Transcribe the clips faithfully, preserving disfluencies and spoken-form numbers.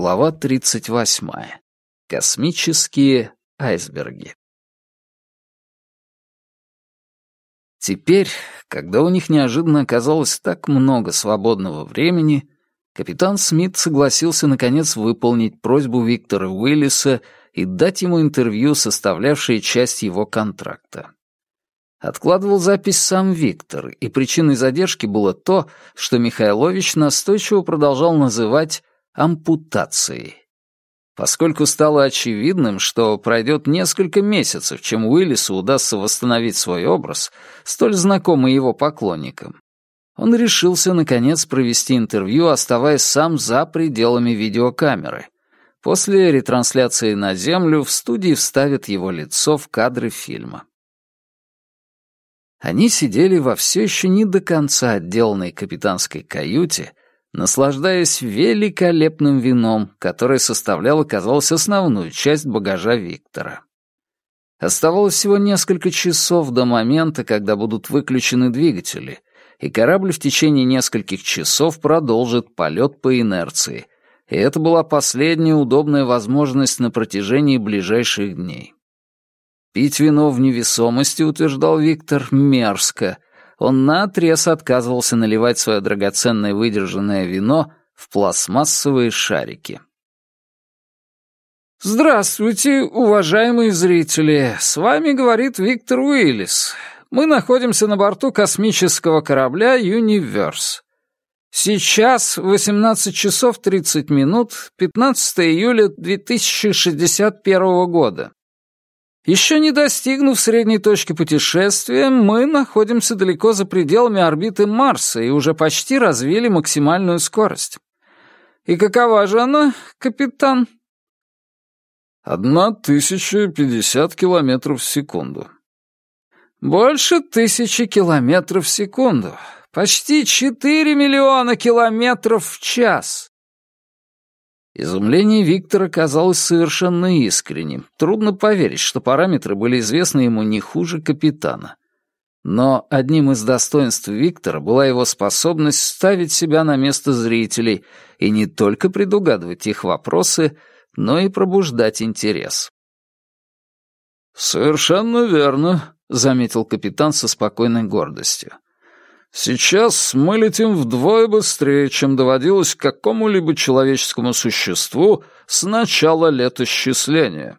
Глава тридцать восьмая. Космические айсберги. Теперь, когда у них неожиданно оказалось так много свободного времени, капитан Смит согласился наконец выполнить просьбу Виктора Уиллиса и дать ему интервью, составлявшее часть его контракта. Откладывал запись сам Виктор, и причиной задержки было то, что Михайлович настойчиво продолжал называть ампутацией. Поскольку стало очевидным, что пройдет несколько месяцев, чем Уиллису удастся восстановить свой образ, столь знакомый его поклонникам, он решился, наконец, провести интервью, оставаясь сам за пределами видеокамеры. После ретрансляции на Землю в студии вставят его лицо в кадры фильма. Они сидели во все еще не до конца отделанной капитанской каюте, наслаждаясь великолепным вином, которое составляло, казалось, основную часть багажа Виктора. Оставалось всего несколько часов до момента, когда будут выключены двигатели, и корабль в течение нескольких часов продолжит полет по инерции, и это была последняя удобная возможность на протяжении ближайших дней. Пить вино в невесомости, утверждал Виктор, мерзко. Он наотрез отказывался наливать свое драгоценное выдержанное вино в пластмассовые шарики. «Здравствуйте, уважаемые зрители! С вами говорит Виктор Уиллис. Мы находимся на борту космического корабля «Юниверс». Сейчас восемнадцать часов тридцать минут, пятнадцатое июля две тысячи шестьдесят первого года. Еще не достигнув средней точки путешествия, мы находимся далеко за пределами орбиты Марса и уже почти развили максимальную скорость. И какова же она, капитан? Одна тысяча пятьдесят километров в секунду. Больше тысячи километров в секунду. Почти четыре миллиона километров в час. Изумление Виктора казалось совершенно искренним. Трудно поверить, что параметры были известны ему не хуже капитана. Но одним из достоинств Виктора была его способность ставить себя на место зрителей и не только предугадывать их вопросы, но и пробуждать интерес. «Совершенно верно», — заметил капитан со спокойной гордостью. «Сейчас мы летим вдвое быстрее, чем доводилось какому-либо человеческому существу с начала летосчисления».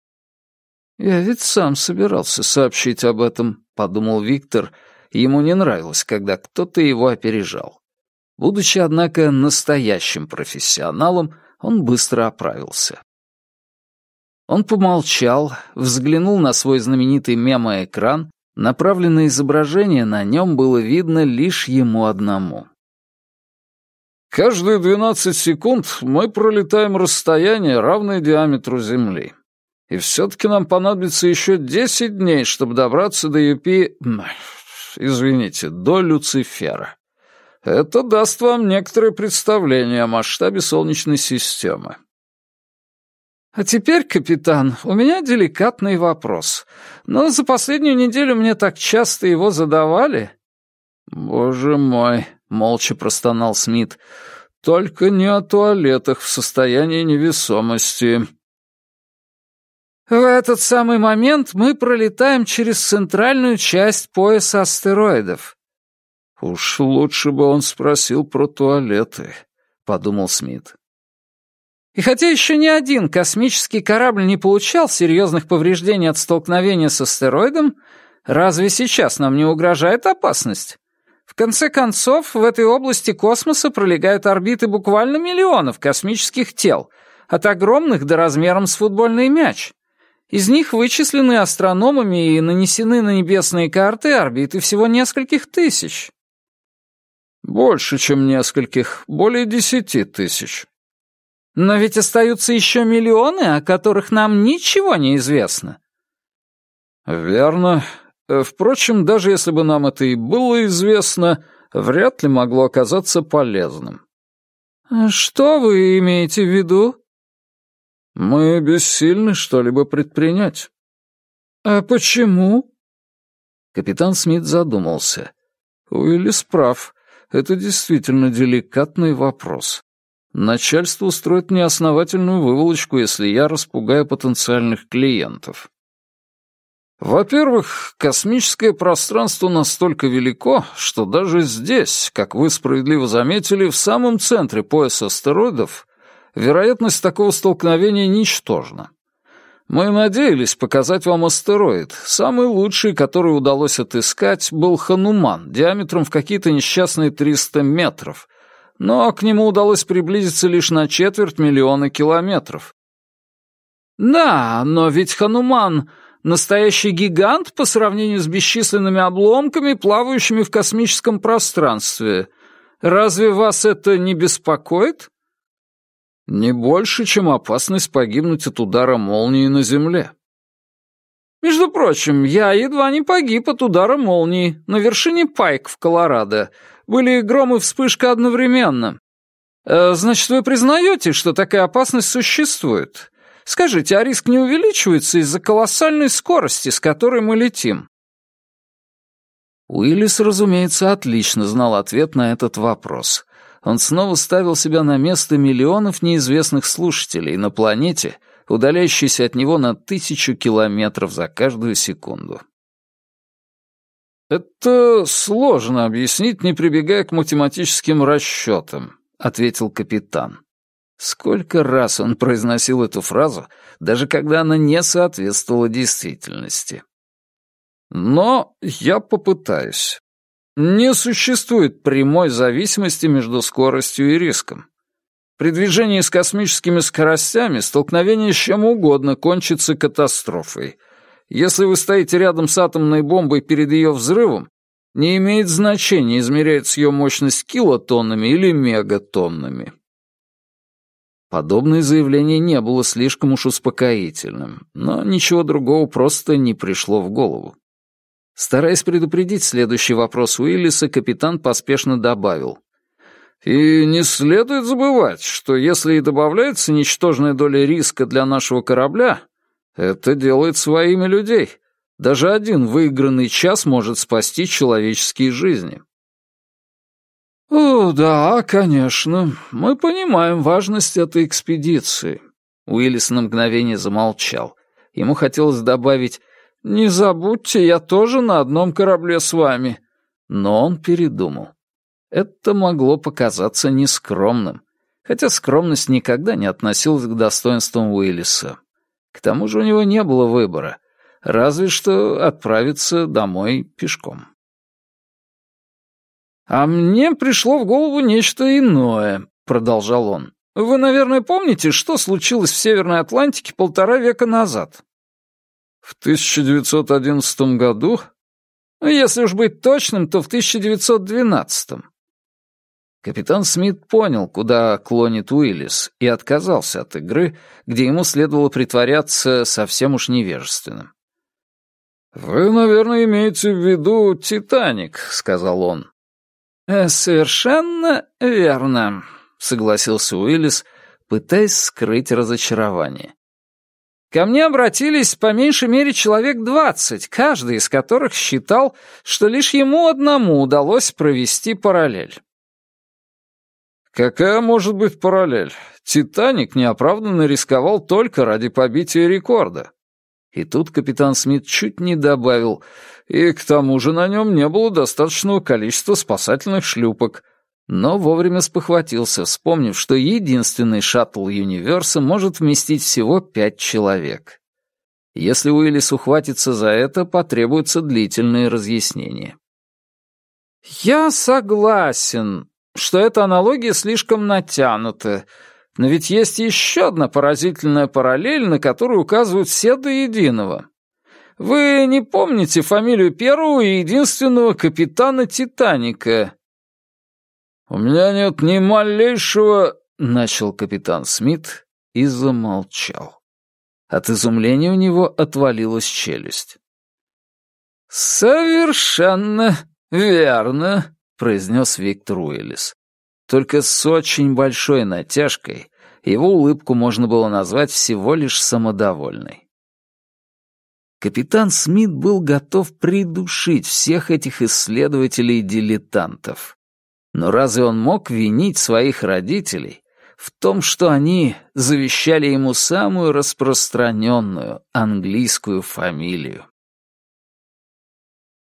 «Я ведь сам собирался сообщить об этом», — подумал Виктор. Ему не нравилось, когда кто-то его опережал. Будучи, однако, настоящим профессионалом, он быстро оправился. Он помолчал, взглянул на свой знаменитый мемоэкран. Направленное изображение на нем было видно лишь ему одному. «Каждые двенадцать секунд мы пролетаем расстояние, равное диаметру Земли. И все-таки нам понадобится еще десять дней, чтобы добраться до Юпи... Извините, до Люцифера. Это даст вам некоторое представление о масштабе Солнечной системы». «А теперь, капитан, у меня деликатный вопрос. Но за последнюю неделю мне так часто его задавали». «Боже мой», — молча простонал Смит, — «только не о туалетах в состоянии невесомости». «В этот самый момент мы пролетаем через центральную часть пояса астероидов». «Уж лучше бы он спросил про туалеты», — подумал Смит. И хотя еще ни один космический корабль не получал серьезных повреждений от столкновения с астероидом, разве сейчас нам не угрожает опасность? В конце концов, в этой области космоса пролегают орбиты буквально миллионов космических тел, от огромных до размером с футбольный мяч. Из них вычислены астрономами и нанесены на небесные карты орбиты всего нескольких тысяч. Больше, чем нескольких, более десяти тысяч. Но ведь остаются еще миллионы, о которых нам ничего не известно. Верно. Впрочем, даже если бы нам это и было известно, вряд ли могло оказаться полезным. Что вы имеете в виду? Мы бессильны что-либо предпринять. А почему? Капитан Смит задумался. Уиллис прав. Это действительно деликатный вопрос. Начальство устроит мне основательную выволочку, если я распугаю потенциальных клиентов. Во-первых, космическое пространство настолько велико, что даже здесь, как вы справедливо заметили, в самом центре пояса астероидов, вероятность такого столкновения ничтожна. Мы надеялись показать вам астероид. Самый лучший, который удалось отыскать, был Хануман, диаметром в какие-то несчастные триста метров, но к нему удалось приблизиться лишь на четверть миллиона километров. Да, но ведь Хануман — настоящий гигант по сравнению с бесчисленными обломками, плавающими в космическом пространстве. Разве вас это не беспокоит? Не больше, чем опасность погибнуть от удара молнии на Земле. Между прочим, я едва не погиб от удара молнии на вершине Пайк в Колорадо. Были гром и вспышка одновременно. Э, значит, вы признаете, что такая опасность существует? Скажите, а риск не увеличивается из-за колоссальной скорости, с которой мы летим? Уиллис, разумеется, отлично знал ответ на этот вопрос. Он снова ставил себя на место миллионов неизвестных слушателей на планете, удаляющейся от него на тысячу километров за каждую секунду. «Это сложно объяснить, не прибегая к математическим расчетам», — ответил капитан. Сколько раз он произносил эту фразу, даже когда она не соответствовала действительности. Но я попытаюсь. Не существует прямой зависимости между скоростью и риском. При движении с космическими скоростями столкновение с чем угодно кончится катастрофой. Если вы стоите рядом с атомной бомбой перед ее взрывом, не имеет значения, измеряется ее мощность килотоннами или мегатоннами. Подобное заявление не было слишком уж успокоительным, но ничего другого просто не пришло в голову. Стараясь предупредить следующий вопрос Уиллиса, капитан поспешно добавил. «И не следует забывать, что если и добавляется ничтожная доля риска для нашего корабля, это делает своими людей. Даже один выигранный час может спасти человеческие жизни». «О, да, конечно. Мы понимаем важность этой экспедиции». Уиллис на мгновение замолчал. Ему хотелось добавить «Не забудьте, я тоже на одном корабле с вами». Но он передумал. Это могло показаться нескромным, хотя скромность никогда не относилась к достоинствам Уиллиса. К тому же у него не было выбора, разве что отправиться домой пешком. «А мне пришло в голову нечто иное», — продолжал он. «Вы, наверное, помните, что случилось в Северной Атлантике полтора века назад?» «В тысяча девятьсот одиннадцатом году?» «Если уж быть точным, то в тысяча девятьсот двенадцатом». Капитан Смит понял, куда клонит Уиллис, и отказался от игры, где ему следовало притворяться совсем уж невежественным. «Вы, наверное, имеете в виду «Титаник», — сказал он. «Совершенно верно», — согласился Уиллис, пытаясь скрыть разочарование. «Ко мне обратились по меньшей мере человек двадцать, каждый из которых считал, что лишь ему одному удалось провести параллель». «Какая может быть параллель? «Титаник» неоправданно рисковал только ради побития рекорда». И тут капитан Смит чуть не добавил, и к тому же на нем не было достаточного количества спасательных шлюпок, но вовремя спохватился, вспомнив, что единственный шаттл Юниверса может вместить всего пять человек. Если Уиллис ухватится за это, потребуются длительные разъяснения. «Я согласен, что эта аналогия слишком натянута, но ведь есть еще одна поразительная параллель, на которую указывают все до единого. Вы не помните фамилию первого и единственного капитана «Титаника»?» «У меня нет ни малейшего...» — начал капитан Смит и замолчал. От изумления у него отвалилась челюсть. «Совершенно верно», — произнес Виктор Уиллис. Только с очень большой натяжкой его улыбку можно было назвать всего лишь самодовольной. Капитан Смит был готов придушить всех этих исследователей-дилетантов. Но разве он мог винить своих родителей в том, что они завещали ему самую распространенную английскую фамилию.